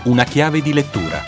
Una chiave di lettura.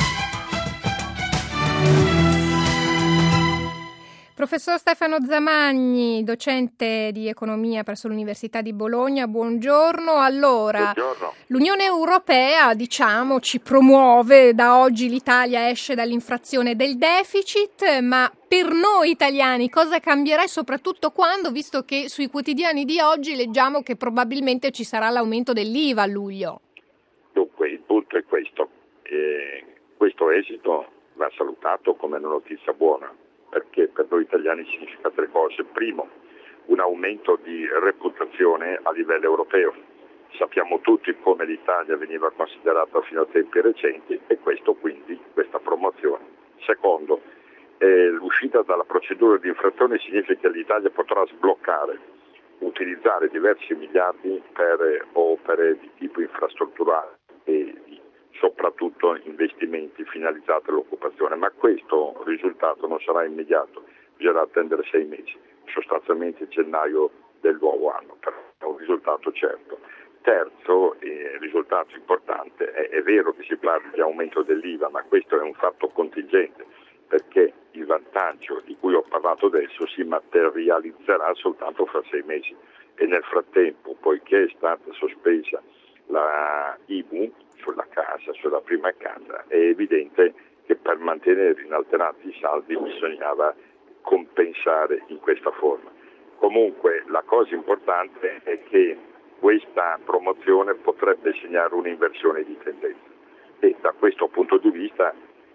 Professor Stefano Zamagni, docente di economia presso l'Università di Bologna, buongiorno. Allora, buongiorno. L'Unione Europea, ci promuove, da oggi l'Italia esce dall'infrazione del deficit, ma per noi italiani cosa cambierà e soprattutto quando, visto che sui quotidiani di oggi leggiamo che probabilmente ci sarà l'aumento dell'IVA a luglio? Dunque, il punto è questo. Questo esito va salutato come una notizia buona, perché per noi italiani significa tre cose. Primo, un aumento di reputazione a livello europeo. Sappiamo tutti come l'Italia veniva considerata fino a tempi recenti e questa promozione. Secondo, l'uscita dalla procedura di infrazione significa che l'Italia potrà utilizzare diversi miliardi per opere di tipo infrastrutturale e soprattutto investimenti finalizzati all'occupazione, ma questo risultato non sarà immediato, bisognerà attendere 6 mesi, sostanzialmente gennaio del nuovo anno, però è un risultato certo. Terzo, risultato importante, è vero che si parla di aumento dell'IVA, ma questo è un fatto contingente, perché il vantaggio di cui ho parlato adesso si materializzerà soltanto fra 6 mesi e nel frattempo, poiché è stata sospesa la IMU sulla prima casa, è evidente che per mantenere inalterati i saldi bisognava compensare in questa forma. Comunque la cosa importante è che questa promozione potrebbe segnare un'inversione di tendenza e da questo punto di vista,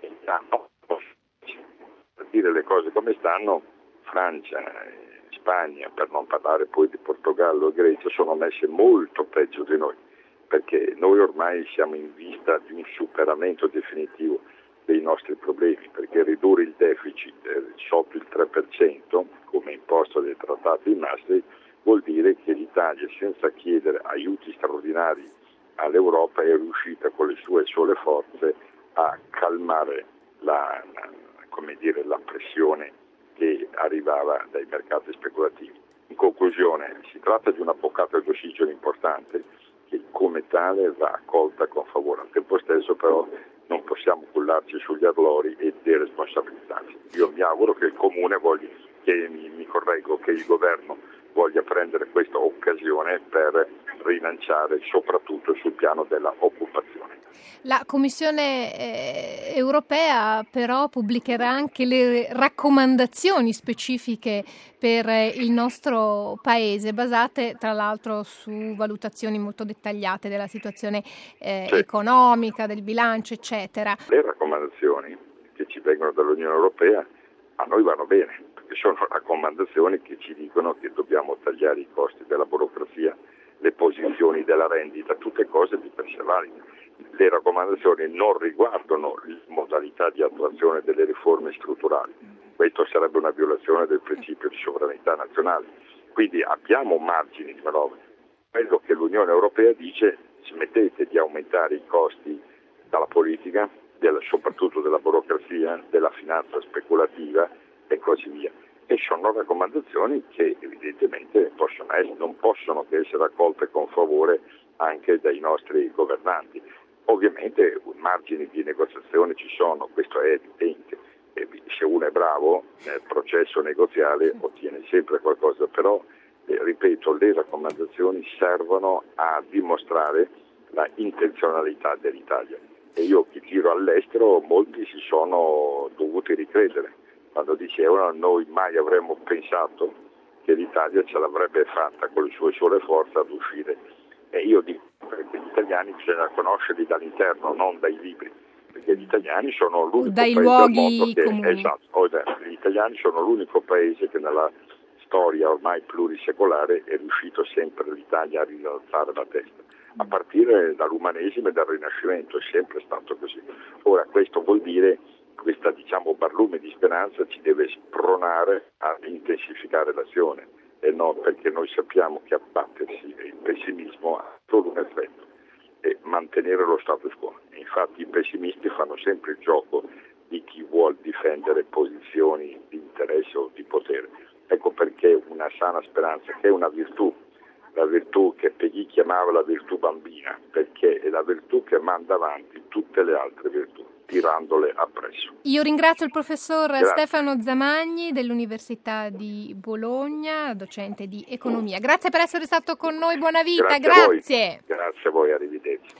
per dire le cose come stanno, Francia, Spagna, per non parlare poi di Portogallo e Grecia, sono messe molto peggio di noi, perché noi ormai siamo in vista di un superamento definitivo dei nostri problemi, perché ridurre il deficit sotto il 3%, come imposto dai trattati di Maastricht, vuol dire che l'Italia, senza chiedere aiuti straordinari all'Europa, è riuscita con le sue sole forze a calmare la pressione che arrivava dai mercati speculativi. In conclusione, si tratta di una boccata d'ossigeno importante che come tale va accolta con favore. Al tempo stesso però non possiamo cullarci sugli allori e deresponsabilizzarci. Io mi auguro che il Comune che il Governo voglia prendere questa occasione per rilanciare soprattutto sul piano della occupazione. La Commissione europea però pubblicherà anche le raccomandazioni specifiche per il nostro Paese, basate tra l'altro su valutazioni molto dettagliate della situazione economica, del bilancio, eccetera. Le raccomandazioni che ci vengono dall'Unione Europea a noi vanno bene, perché sono raccomandazioni che ci dicono che dobbiamo tagliare i costi della burocrazia, le posizioni della rendita, tutte cose di per sé valide. Le raccomandazioni non riguardano le modalità di attuazione delle riforme strutturali. Questo sarebbe una violazione del principio di sovranità nazionale. Quindi abbiamo margini di manovra. Quello che l'Unione Europea dice: smettete di aumentare i costi dalla politica, soprattutto della burocrazia, della finanza speculativa e così via. E sono raccomandazioni che evidentemente non possono che essere accolte con favore anche dai nostri governanti. Ovviamente margini di negoziazione ci sono, questo è evidente. E se uno è bravo nel processo negoziale ottiene sempre qualcosa, però ripeto, le raccomandazioni servono a dimostrare la intenzionalità dell'Italia. E io che giro all'estero, molti si sono dovuti ricredere quando dicevano: noi mai avremmo pensato che l'Italia ce l'avrebbe fatta con le sue sole forze ad uscire. E io dico che gli italiani bisogna conoscerli dall'interno, non dai libri, perché gli italiani sono l'unico paese al mondo comuni. Gli italiani sono l'unico paese che nella storia ormai plurisecolare è riuscito sempre l'Italia a rialzare la testa. A partire dall'umanesimo e dal Rinascimento è sempre stato così. Ora questo vuol dire, questa barlume di speranza ci deve spronare a intensificare l'azione e no, perché noi sappiamo che abbattersi il pessimismo ha solo un effetto, è mantenere lo status quo. Infatti i pessimisti fanno sempre il gioco di chi vuol difendere posizioni di interesse o di potere. Ecco perché una sana speranza, che è una virtù, la virtù che Peggy chiamava la virtù bambina, perché è la virtù che manda avanti tutte le altre virtù, tirandole appresso. Io ringrazio il professor Grazie. Stefano Zamagni dell'Università di Bologna, docente di economia. Grazie per essere stato con noi, buona vita, Grazie a voi. grazie. Grazie a voi, arrivederci.